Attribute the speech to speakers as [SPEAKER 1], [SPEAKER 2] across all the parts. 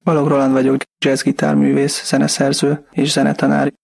[SPEAKER 1] Balogh Roland vagyok, jazzgitárművész, zeneszerző és zenetanár.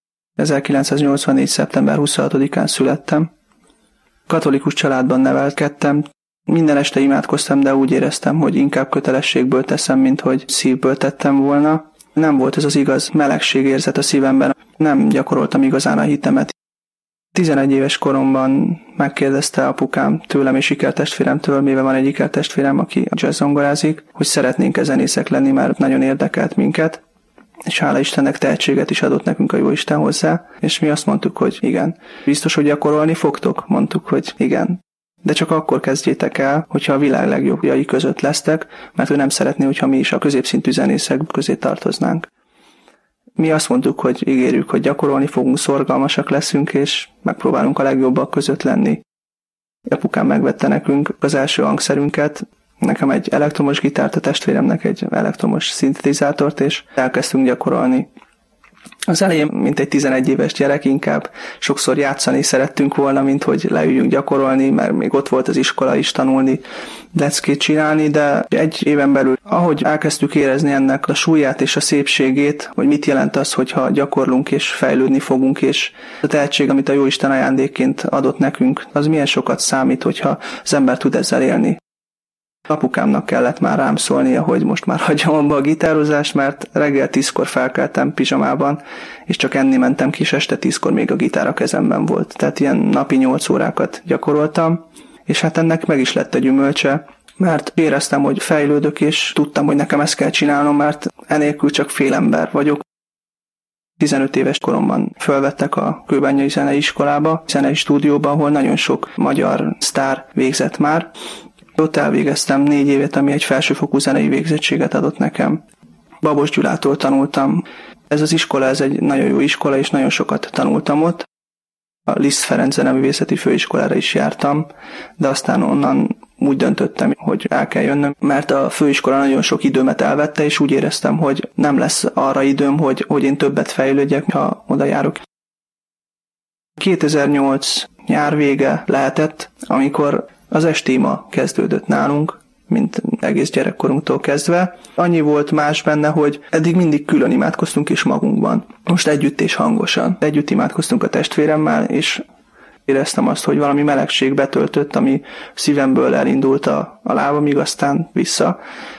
[SPEAKER 1] 1984. szeptember 26-án születtem. Katolikus családban nevelkedtem. Minden este imádkoztam, de úgy éreztem, hogy inkább kötelességből teszem, mint hogy szívből tettem volna. Nem volt ez az igaz melegségérzet a szívemben, nem gyakoroltam igazán a hitemet. 11 éves koromban megkérdezte apukám tőlem és ikertestvéremtől, mivel van egy ikertestvérem, aki jazzzongorázik, hogy szeretnénk-e zenészek lenni, mert nagyon érdekelt minket, és hála Istennek tehetséget is adott nekünk a Jóisten hozzá, és mi azt mondtuk, hogy igen. Biztos, hogy gyakorolni fogtok? Mondtuk, hogy igen. De csak akkor kezdjétek el, hogyha a világ legjobbjai között lesztek, mert ő nem szeretné, hogyha mi is a középszintű zenészek közé tartoznánk. Mi azt mondtuk, hogy ígérjük, hogy gyakorolni fogunk, szorgalmasak leszünk, és megpróbálunk a legjobbak között lenni. Apukám megvette nekünk az első hangszerünket, nekem egy elektromos gitárt, a testvéremnek egy elektromos szintetizátort, és elkezdtünk gyakorolni. Az elején, mint egy 11 éves gyerek, inkább sokszor játszani szerettünk volna, mint hogy leüljünk gyakorolni, mert még ott volt az iskola is, tanulni, leckét csinálni, de egy éven belül, ahogy elkezdtük érezni ennek a súlyát és a szépségét, hogy mit jelent az, hogyha gyakorlunk és fejlődni fogunk, és a tehetség, amit a Jóisten ajándékként adott nekünk, az milyen sokat számít, hogyha az ember tud ezzel élni. Apukámnak kellett már rám szólnia, hogy most már hagyjam abba a gitározást, mert reggel 10-kor felkeltem pizsamában, és csak enni mentem ki, és este 10-kor még a gitár a kezemben volt. Tehát ilyen napi 8 órákat gyakoroltam, és hát ennek meg is lett a gyümölcse, mert éreztem, hogy fejlődök, és tudtam, hogy nekem ezt kell csinálnom, mert enélkül csak fél ember vagyok. 15 éves koromban fölvettek a Kőbányai Zeneiskolába, zenei stúdióba, ahol nagyon sok magyar sztár végzett már. Ott elvégeztem 4 évet, ami egy felsőfokú zenei végzettséget adott nekem. Babos Gyulától tanultam. Ez az iskola, ez egy nagyon jó iskola, és nagyon sokat tanultam ott. A Liszt Ferenc Zeneművészeti Főiskolára is jártam, de aztán onnan úgy döntöttem, hogy el kell jönnöm, mert a főiskola nagyon sok időmet elvette, és úgy éreztem, hogy nem lesz arra időm, hogy én többet fejlődjek, ha oda járok. 2008 nyár vége lehetett, amikor az estéma kezdődött nálunk, mint egész gyerekkorunktól kezdve. Annyi volt más benne, hogy eddig mindig külön imádkoztunk is magunkban. Most együtt és hangosan. Együtt imádkoztunk a testvéremmel, és éreztem azt, hogy valami melegség betöltött, ami szívemből elindult a lábamig, aztán vissza.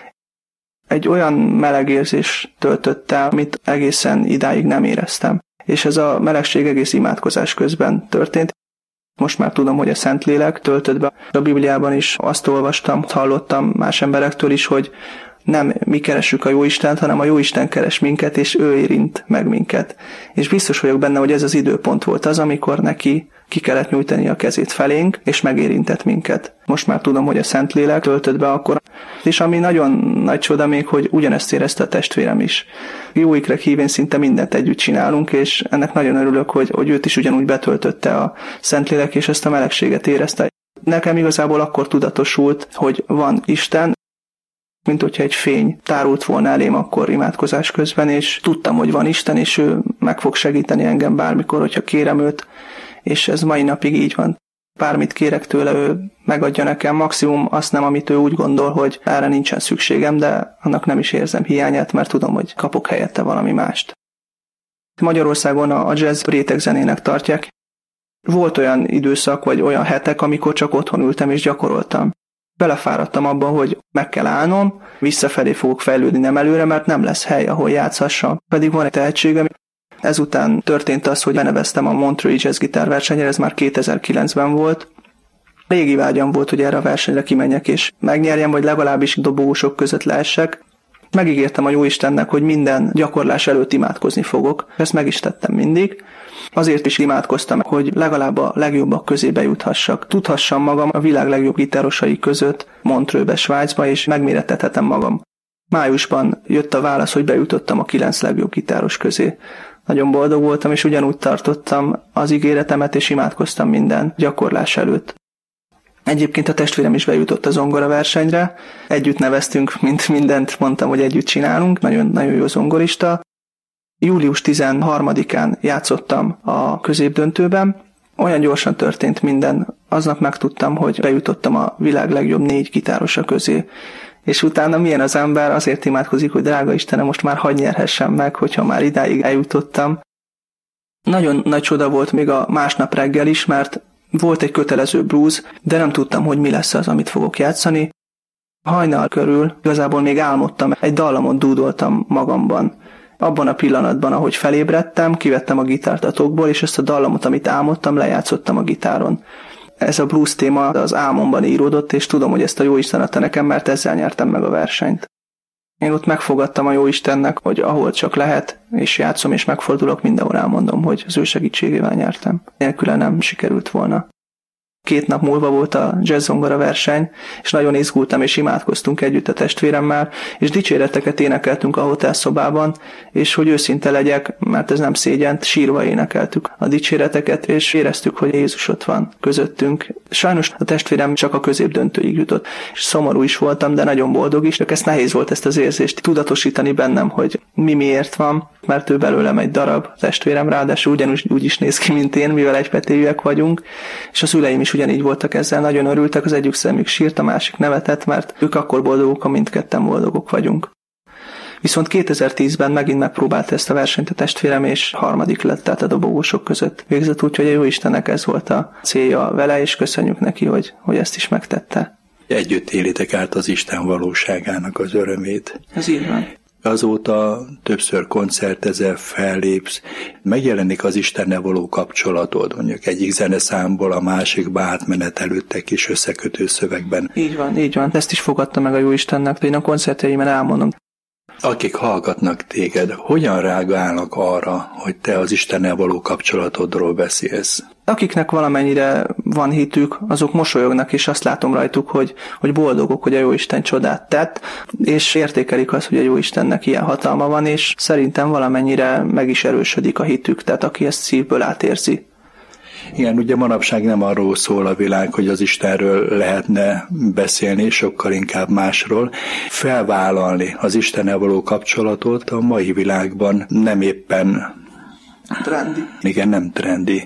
[SPEAKER 1] Egy olyan meleg érzés töltött el, amit egészen idáig nem éreztem. És ez a melegség egész imádkozás közben történt. Most már tudom, hogy a Szentlélek töltött be. A Bibliában is azt olvastam, hallottam más emberektől is, hogy nem mi keressük a Jóistent, hanem a Jóisten keres minket, és ő érint meg minket. És biztos vagyok benne, hogy ez az időpont volt az, amikor neki ki kellett nyújtani a kezét felénk, és megérintett minket. Most már tudom, hogy a Szentlélek töltött be akkor. És ami nagyon nagy csoda még, hogy ugyanezt érezte a testvérem is. Jó ikrek hívén szinte mindent együtt csinálunk, és ennek nagyon örülök, hogy őt is ugyanúgy betöltötte a Szentlélek, és ezt a melegséget érezte. Nekem igazából akkor tudatosult, hogy van Isten, mint hogyha egy fény tárult volna elém akkor imádkozás közben, és tudtam, hogy van Isten, és ő meg fog segíteni engem bármikor, hogyha kérem őt, és ez mai napig így van. Bármit kérek tőle, ő megadja nekem, maximum azt nem, amit ő úgy gondol, hogy erre nincsen szükségem, de annak nem is érzem hiányát, mert tudom, hogy kapok helyette valami mást. Magyarországon a jazz rétegzenének tartják. Volt olyan időszak, vagy olyan hetek, amikor csak otthon ültem és gyakoroltam. Belefáradtam abba, hogy meg kell állnom, visszafelé fogok fejlődni, nem előre, mert nem lesz hely, ahol játszhassam. Pedig van egy tehetségem. Ezután történt az, hogy beneveztem a Montreux Jazz gitárversenyre, ez már 2009-ben volt. Régi vágyam volt, hogy erre a versenyre kimenjek és megnyerjem, vagy legalábbis dobogósok között leessek. Megígértem a Jóistennek, hogy minden gyakorlás előtt imádkozni fogok. Ezt meg is tettem mindig. Azért is imádkoztam, hogy legalább a legjobbak közé bejuthassak. Tudhassam magam a világ legjobb gitárosai között Montreuxbe, Svájcba, és megmérettethetem magam. Májusban jött a válasz, hogy bejutottam a 9 legjobb gitáros közé. Nagyon boldog voltam, és ugyanúgy tartottam az ígéretemet, és imádkoztam minden gyakorlás előtt. Egyébként a testvérem is bejutott a zongora versenyre. Együtt neveztünk, mint mindent mondtam, hogy együtt csinálunk. Nagyon jó zongorista. Július 13-án játszottam a középdöntőben. Olyan gyorsan történt minden. Aznap megtudtam, hogy bejutottam a világ legjobb 4 gitárosa közé. És utána milyen az ember, azért imádkozik, hogy drága Istenem, most már hadd nyerhessem meg, hogyha már idáig eljutottam. Nagyon nagy csoda volt még a másnap reggel is, mert volt egy kötelező blues, de nem tudtam, hogy mi lesz az, amit fogok játszani. Hajnal körül igazából még álmodtam, egy dallamot dúdoltam magamban. Abban a pillanatban, ahogy felébredtem, kivettem a gitárt a tokból, és ezt a dallamot, amit álmodtam, lejátszottam a gitáron. Ez a blues téma az álmomban íródott, és tudom, hogy ezt a Jóisten adta nekem, mert ezzel nyertem meg a versenyt. Én ott megfogadtam a Jóistennek, hogy ahol csak lehet, és játszom, és megfordulok, mindenhol elmondom, hogy az ő segítségével nyertem. Nélküle nem sikerült volna. 2 nap múlva volt a jazz-zongora verseny, és nagyon izgultam, és imádkoztunk együtt a testvéremmel, és dicséreteket énekeltünk a hotelszobában, és hogy őszinte legyek, mert ez nem szégyent, sírva énekeltük a dicséreteket, és éreztük, hogy Jézus ott van közöttünk. Sajnos a testvérem csak a középdöntőig jutott, és szomorú is voltam, de nagyon boldog is, csak nehéz volt ezt az érzést tudatosítani bennem, hogy mi miért van, mert ő belőlem egy darab testvérem, ráadásul ugyanúgy úgy is néz ki, mint én, mivel egypetéjűek vagyunk, és a szüleim is ugyanígy voltak ezzel, nagyon örültek, az egyik szemük sírt, a másik nevetett, mert ők akkor boldogok, ha mindketten boldogok vagyunk. Viszont 2010-ben megint megpróbálta ezt a versenyt a testvérem, és 3. lett, tehát a dobogósok között végzett, úgyhogy a Jóistennek ez volt a célja vele, és köszönjük neki, hogy ezt is megtette.
[SPEAKER 2] Együtt élitek át az Isten valóságának az örömét.
[SPEAKER 1] Ez így van.
[SPEAKER 2] Azóta többször koncertezel, fellépsz, megjelenik az Istennel való kapcsolatod, mondjuk egyik zeneszámból a másikba átmenetelődtek kis összekötő szövegben.
[SPEAKER 1] Így van. Ezt is fogadta meg a Jóistennek, hogy a koncertjeimen elmondom.
[SPEAKER 2] Akik hallgatnak téged, hogyan reagálnak arra, hogy te az Istennel való kapcsolatodról beszélsz?
[SPEAKER 1] Akiknek valamennyire van hitük, azok mosolyognak, és azt látom rajtuk, hogy boldogok, hogy a Jóisten csodát tett, és értékelik azt, hogy a Jóistennek ilyen hatalma van, és szerintem valamennyire meg is erősödik a hitük, tehát aki ezt szívből átérzi.
[SPEAKER 2] Igen, ugye manapság nem arról szól a világ, hogy az Istenről lehetne beszélni, sokkal inkább másról. Felvállalni az Istennel való kapcsolatot a mai világban nem éppen
[SPEAKER 1] trendi.
[SPEAKER 2] Igen, nem trendi.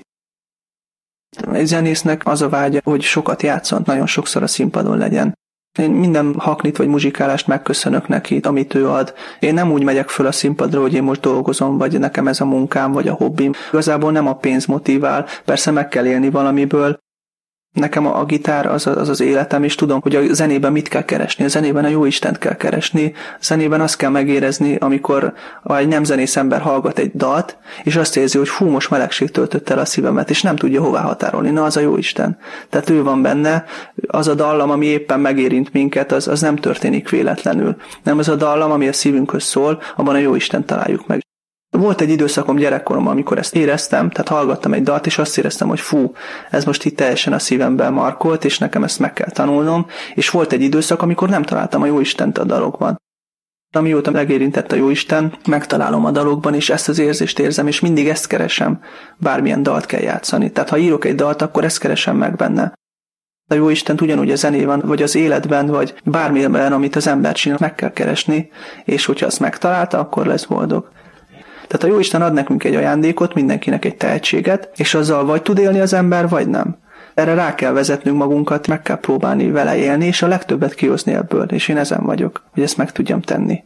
[SPEAKER 1] Egy zenésznek az a vágya, hogy sokat játszon, nagyon sokszor a színpadon legyen. Én minden haknit vagy muzsikálást megköszönök neki, amit ő ad. Én nem úgy megyek föl a színpadra, hogy én most dolgozom, vagy nekem ez a munkám, vagy a hobbim. Igazából nem a pénz motivál, persze meg kell élni valamiből. Nekem a gitár az életem, és tudom, hogy a zenében mit kell keresni. A zenében a Jóistent kell keresni. A zenében azt kell megérezni, amikor egy nem zenész ember hallgat egy dalt, és azt érzi, hogy hú, most melegség töltött el a szívemet, és nem tudja hová határolni. Na, az a Jóisten. Tehát ő van benne. Az a dallam, ami éppen megérint minket, az nem történik véletlenül. Nem az a dallam, ami a szívünkhöz szól, abban a Jóisten találjuk meg. Volt egy időszakom gyerekkoromban, amikor ezt éreztem, tehát hallgattam egy dalt, és azt éreztem, hogy fú, ez most itt teljesen a szívemben markolt, és nekem ezt meg kell tanulnom, és volt egy időszak, amikor nem találtam a Jóistent a dalokban. Amióta megérintett a Jóisten, megtalálom a dalokban, és ezt az érzést érzem, és mindig ezt keresem, bármilyen dalt kell játszani. Tehát ha írok egy dalt, akkor ezt keresem meg benne. A Jóistent ugyanúgy a zenében, vagy az életben, vagy bármilyen, amit az ember csinál, meg kell keresni, és hogyha azt megtalálta, akkor lesz boldog. Tehát a Jóisten ad nekünk egy ajándékot, mindenkinek egy tehetséget, és azzal vagy tud élni az ember, vagy nem. Erre rá kell vezetnünk magunkat, meg kell próbálni vele élni, és a legtöbbet kihozni ebből, és én ezen vagyok, hogy ezt meg tudjam tenni.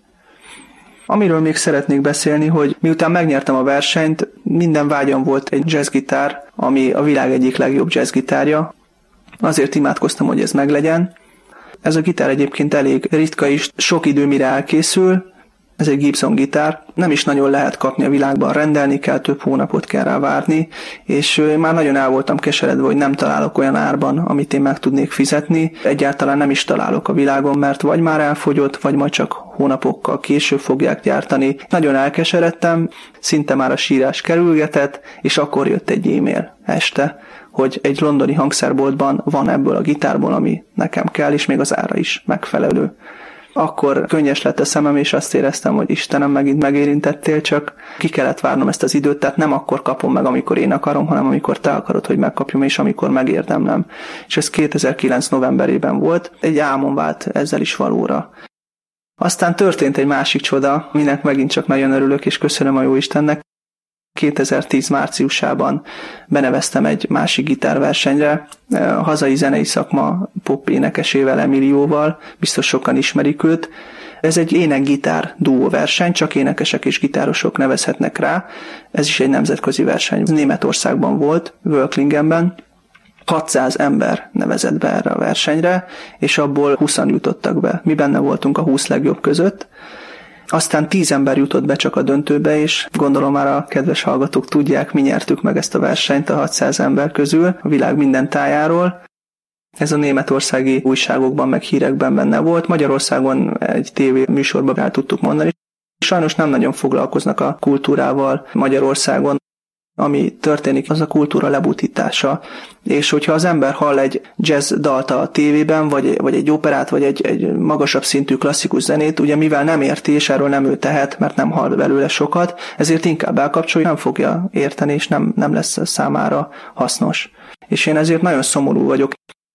[SPEAKER 1] Amiről még szeretnék beszélni, hogy miután megnyertem a versenyt, minden vágyam volt egy jazzgitár, ami a világ egyik legjobb jazzgitárja. Azért imádkoztam, hogy ez meglegyen. Ez a gitár egyébként elég ritka is, sok idő mire elkészül. Ez egy Gibson gitár, nem is nagyon lehet kapni a világban, rendelni kell, több hónapot kell rá várni, és már nagyon el voltam keseredve, hogy nem találok olyan árban, amit én meg tudnék fizetni. Egyáltalán nem is találok a világon, mert vagy már elfogyott, vagy majd csak hónapokkal később fogják gyártani. Nagyon elkeseredtem, szinte már a sírás kerülgetett, és akkor jött egy e-mail este, hogy egy londoni hangszerboltban van ebből a gitárból, ami nekem kell, és még az ára is megfelelő. Akkor könnyes lett a szemem, és azt éreztem, hogy Istenem, megint megérintettél, csak ki kellett várnom ezt az időt, tehát nem akkor kapom meg, amikor én akarom, hanem amikor te akarod, hogy megkapjam, és amikor megérdemlem. És ez 2009. novemberében volt, egy álmom vált ezzel is valóra. Aztán történt egy másik csoda, minek megint csak nagyon örülök, és köszönöm a Jóistennek. 2010 márciusában beneveztem egy másik gitárversenyre, a hazai zenei szakma pop énekesével, Emilióval, biztos sokan ismerik őt. Ez egy ének-gitár duó verseny, csak énekesek és gitárosok nevezhetnek rá. Ez is egy nemzetközi verseny. Németországban volt, Völklingenben. 600 ember nevezett be erre a versenyre, és abból 20-an jutottak be. Mi benne voltunk a 20 legjobb között. Aztán 10 ember jutott be csak a döntőbe, és gondolom már a kedves hallgatók tudják, mi nyertük meg ezt a versenyt a 600 ember közül, a világ minden tájáról. Ez a németországi újságokban meg hírekben benne volt. Magyarországon egy tévéműsorban el tudtuk mondani. Sajnos nem nagyon foglalkoznak a kultúrával Magyarországon. Ami történik, az a kultúra lebutítása. És hogyha az ember hall egy jazz dalt a tévében, vagy egy operát, vagy egy magasabb szintű klasszikus zenét, ugye mivel nem érti, és erről nem ő tehet, mert nem hall belőle sokat, ezért inkább elkapcsolja, nem fogja érteni, és nem lesz számára hasznos. És én ezért nagyon szomorú vagyok.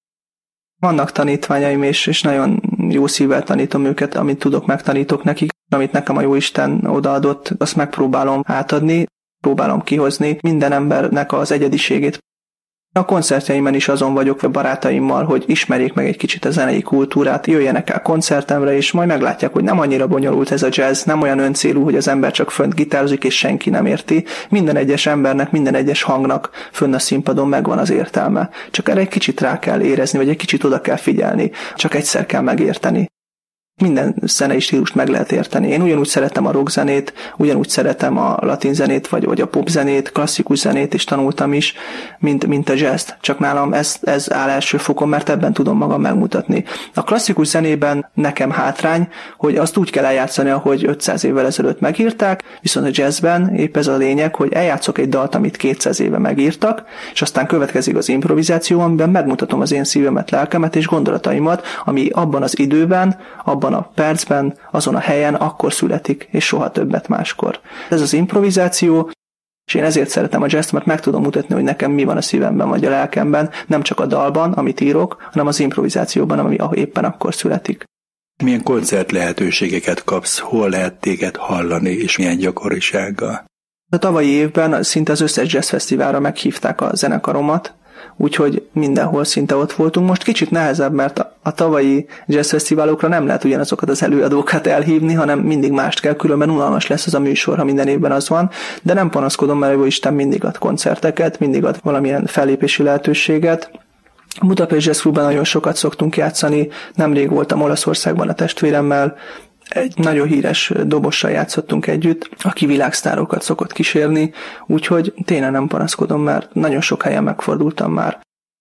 [SPEAKER 1] Vannak tanítványaim, és nagyon jó szívvel tanítom őket, amit tudok, megtanítok nekik. Amit nekem a Jóisten odaadott, azt megpróbálom átadni, próbálom kihozni minden embernek az egyediségét. A koncertjeimen is azon vagyok a barátaimmal, hogy ismerjék meg egy kicsit a zenei kultúrát, jöjjenek el koncertemre, és majd meglátják, hogy nem annyira bonyolult ez a jazz, nem olyan öncélú, hogy az ember csak fönt gitározik, és senki nem érti. Minden egyes embernek, minden egyes hangnak fönn a színpadon megvan az értelme. Csak erre egy kicsit rá kell érezni, vagy egy kicsit oda kell figyelni. Csak egyszer kell megérteni. Minden zenei stílust meg lehet érteni. Én ugyanúgy szeretem a rockzenét, ugyanúgy szeretem a latin zenét, vagy a popzenét, klasszikus zenét is tanultam is, mint a jazzt. Csak nálam ez áll első fokon, mert ebben tudom magam megmutatni. A klasszikus zenében nekem hátrány, hogy azt úgy kell eljátszani, ahogy 500 évvel ezelőtt megírták, viszont a jazzben épp ez a lényeg, hogy eljátszok egy dalt, amit 200 éve megírtak, és aztán következik az improvizáció, amiben megmutatom az én szívemet, lelkemet és gondolataimat, ami abban az időben, abban a percben, azon a helyen akkor születik, és soha többet máskor. Ez az improvizáció, és én ezért szeretem a jazzt, mert meg tudom mutatni, hogy nekem mi van a szívemben vagy a lelkemben, nem csak a dalban, amit írok, hanem az improvizációban, ami éppen akkor születik.
[SPEAKER 2] Milyen koncert lehetőségeket kapsz, hol lehet téged hallani, és milyen gyakorisággal?
[SPEAKER 1] A tavalyi évben szinte az összes jazzfesztiválra meghívták a zenekaromat, úgyhogy mindenhol szinte ott voltunk. Most kicsit nehezebb, mert a tavalyi jazzfesztiválokra nem lehet ugyanazokat az előadókat elhívni, hanem mindig mást kell, különben unalmas lesz az a műsor, ha minden évben az van, de nem panaszkodom, mert Isten mindig ad koncerteket, mindig ad valamilyen fellépési lehetőséget. A Budapest Jazz Clubban nagyon sokat szoktunk játszani, nemrég voltam Olaszországban a testvéremmel, egy nagyon híres dobossal játszottunk együtt, aki világsztárokat szokott kísérni, úgyhogy tényleg nem panaszkodom, mert nagyon sok helyen megfordultam már.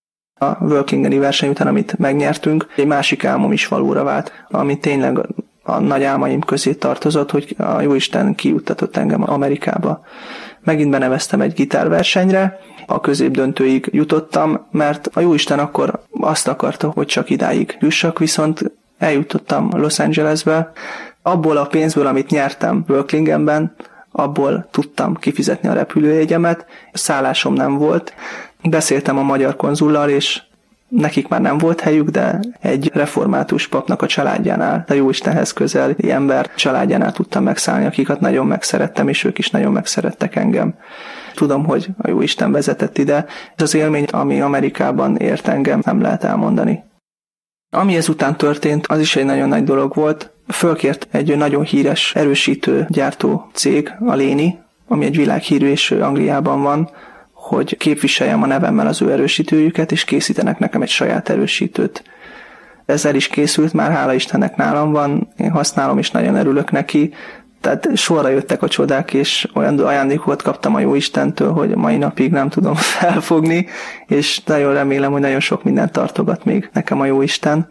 [SPEAKER 1] A Völklingeni verseny után, amit megnyertünk, egy másik álmom is valóra vált, ami tényleg a nagy álmaim közé tartozott, hogy a Jóisten kijuttatott engem Amerikába. Megint beneveztem egy gitárversenyre, a középdöntőig jutottam, mert a Jóisten akkor azt akarta, hogy csak idáig jussak, viszont eljutottam Los Angelesbe. Abból a pénzből, amit nyertem Völklingenben, abból tudtam kifizetni a repülőjegyemet. Szállásom nem volt. Beszéltem a magyar konzullal, és nekik már nem volt helyük, de egy református papnak a családjánál, a Jóistenhez közeli ember családjánál tudtam megszállni, akiket nagyon megszerettem, és ők is nagyon megszerettek engem. Tudom, hogy a Jóisten vezetett ide. Ez az élmény, ami Amerikában ért engem, nem lehet elmondani. Ami ezután történt, az is egy nagyon nagy dolog volt. Fölkért egy nagyon híres erősítő gyártó cég, a Léni, ami egy világhírű, és Angliában van, hogy képviseljem a nevemmel az ő erősítőjüket, és készítenek nekem egy saját erősítőt. Ezzel is készült, már hála Istennek nálam van, én használom, és nagyon örülök neki. Tehát sorra jöttek a csodák, és olyan ajándékot kaptam a Jóistentől, hogy mai napig nem tudom felfogni, és nagyon remélem, hogy nagyon sok mindent tartogat még nekem a Jóisten.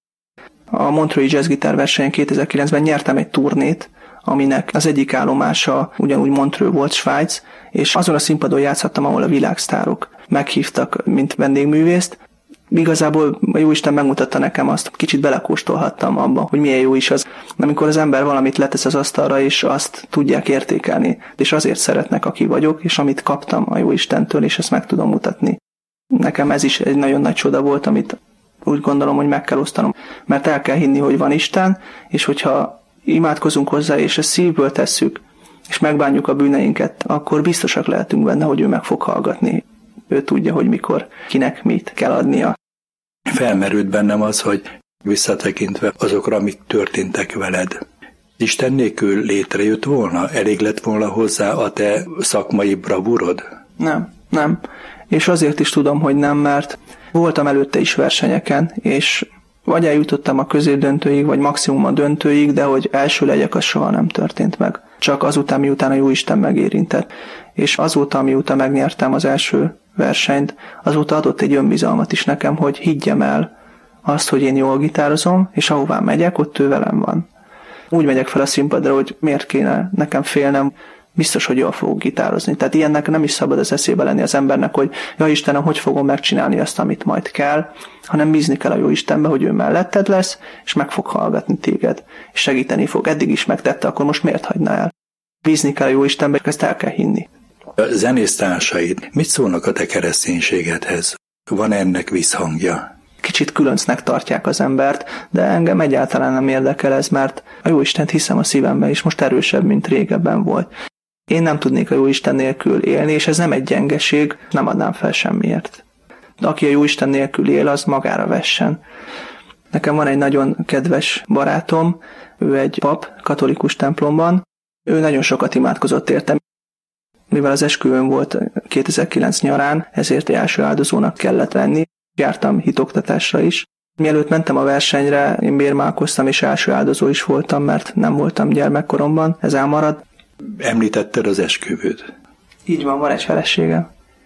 [SPEAKER 1] A Montreux Jazz Gitár versenyen 2009-ben nyertem egy turnét, aminek az egyik állomása ugyanúgy Montreux volt, Svájc, és azon a színpadon játszhattam, ahol a világsztárok meghívtak, mint vendégművészt. Igazából a Jóisten megmutatta nekem azt, kicsit belekóstolhattam abba, hogy milyen jó is az, amikor az ember valamit letesz az asztalra, és azt tudják értékelni, és azért szeretnek, aki vagyok, és amit kaptam a Jóistentől, és ezt meg tudom mutatni. Nekem ez is egy nagyon nagy csoda volt, amit úgy gondolom, hogy meg kell osztanom, mert el kell hinni, hogy van Isten, és hogyha imádkozunk hozzá, és ezt szívből tesszük, és megbánjuk a bűneinket, akkor biztosak lehetünk benne, hogy ő meg fog hallgatni. Ő tudja, hogy mikor, kinek mit kell adnia.
[SPEAKER 2] Felmerült bennem az, hogy visszatekintve azokra, amik történtek veled, Isten nélkül létrejött volna? Elég lett volna hozzá a te szakmai bravúrod?
[SPEAKER 1] Nem. És azért is tudom, hogy nem, mert voltam előtte is versenyeken, és vagy eljutottam a középdöntőig, vagy maximum a döntőig, de hogy első legyek, az soha nem történt meg. Csak azután, miután a Jóisten megérintett. És azóta, miután megnyertem az első versenyt, azóta adott egy önbizalmat is nekem, hogy higgyem el azt, hogy én jól gitározom, és ahová megyek, ott ő velem van. Úgy megyek fel a színpadra, hogy miért kéne nekem félnem, biztos, hogy jól fogok gitározni. Tehát ilyennek nem is szabad az eszébe lenni az embernek, hogy ja Istenem, hogy fogom megcsinálni azt, amit majd kell, hanem bízni kell a jó Istenbe, hogy ő melletted lesz, és meg fog hallgatni téged, és segíteni fog. Eddig is megtette, akkor most miért hagyná el? Bízni kell a jó Istenbe, ezt el kell hinni.
[SPEAKER 2] A zenésztársaid mit szólnak a te kereszténységedhez? Van ennek visszhangja?
[SPEAKER 1] Kicsit különcnek tartják az embert, de engem egyáltalán nem érdekel ez, mert a Jóistent hiszem a szívemben, és most erősebb, mint régebben volt. Én nem tudnék a Jóisten nélkül élni, és ez nem egy gyengeség, nem adnám fel semmiért. De aki a Jóisten nélkül él, az magára vessen. Nekem van egy nagyon kedves barátom, ő egy pap, katolikus templomban, ő nagyon sokat imádkozott értem. Mivel az esküvőm volt 2009 nyarán, ezért első áldozónak kellett lenni. Jártam hitoktatásra is. Mielőtt mentem a versenyre, én bérmálkoztam, és első áldozó is voltam, mert nem voltam gyermekkoromban, ez elmarad.
[SPEAKER 2] Említetted az esküvőt.
[SPEAKER 1] Így van egy feleségem.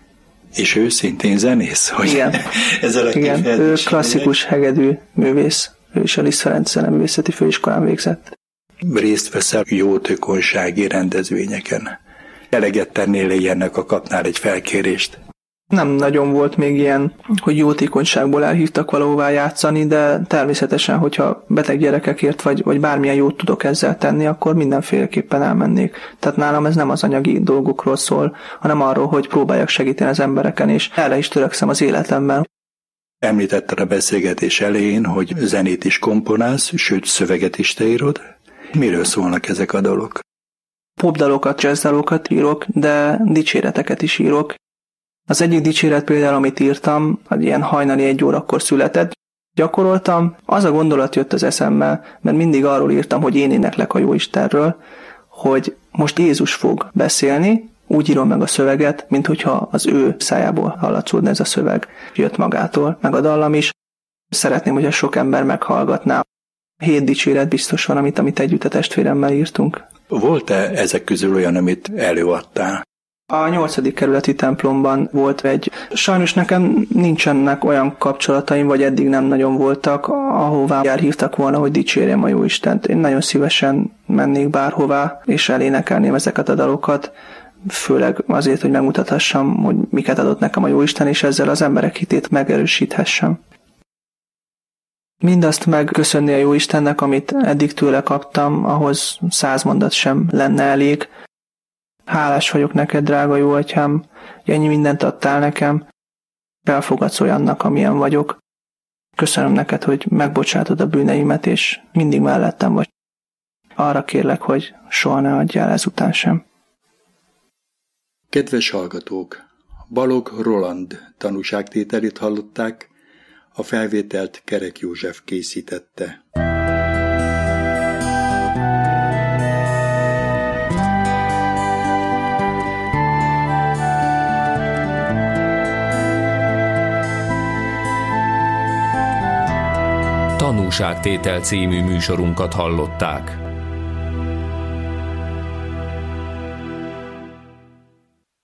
[SPEAKER 2] És ő szintén zenész? Hogy
[SPEAKER 1] igen.
[SPEAKER 2] Ezzel a
[SPEAKER 1] igen, ő klasszikus hegedű művész. Ő is a Liszt Ferenc Zeneművészeti Főiskolán végzett.
[SPEAKER 2] Részt veszel jótékonysági rendezvényeken. Eleget tennél ilyennek, ha kapnál egy felkérést?
[SPEAKER 1] Nem nagyon volt még ilyen, hogy jótékonyságból elhívtak valahová játszani, de természetesen, hogyha beteg gyerekekért vagy bármilyen jót tudok ezzel tenni, akkor mindenféleképpen elmennék. Tehát nálam ez nem az anyagi dolgokról szól, hanem arról, hogy próbáljak segíteni az embereken, és erre is törekszem az életemben.
[SPEAKER 2] Említetted a beszélgetés elején, hogy zenét is komponálsz, sőt szöveget is te írod. Miről szólnak ezek a dalok?
[SPEAKER 1] Popdalokat, jazzdalokat írok, de dicséreteket is írok. Az egyik dicséret például, amit írtam, ilyen hajnali 1 órakor született, gyakoroltam, az a gondolat jött az eszembe, mert mindig arról írtam, hogy én éneklek a Jóistenről, hogy most Jézus fog beszélni, úgy írom meg a szöveget, mint hogyha az ő szájából hallatszódna ez a szöveg. Jött magától, meg a dallam is. Szeretném, hogy a sok ember meghallgatná. 7 dicséret biztos van, amit együtt a testvéremmel írtunk.
[SPEAKER 2] Volt-e ezek közül olyan, amit előadtál?
[SPEAKER 1] A 8. kerületi templomban volt egy. Sajnos nekem nincsenek olyan kapcsolataim, vagy eddig nem nagyon voltak, ahová elhívtak volna, hogy dicsérjem a Jóistent. Én nagyon szívesen mennék bárhová, és elénekelném ezeket a dalokat, főleg azért, hogy megmutathassam, hogy miket adott nekem a Jóisten, és ezzel az emberek hitét megerősíthessem. Mindazt megköszönni a Jóistennek, amit eddig tőle kaptam, ahhoz 100 mondat sem lenne elég. Hálás vagyok neked, drága jó atyám, hogy ennyi mindent adtál nekem, elfogadsz olyannak, amilyen vagyok. Köszönöm neked, hogy megbocsátod a bűneimet, és mindig mellettem vagy. Arra kérlek, hogy soha ne adjál ezután sem.
[SPEAKER 2] Kedves hallgatók! Balogh Roland tanúságtételét hallották, a felvételt Kerek József készítette.
[SPEAKER 3] Tanúságtétel című műsorunkat hallották.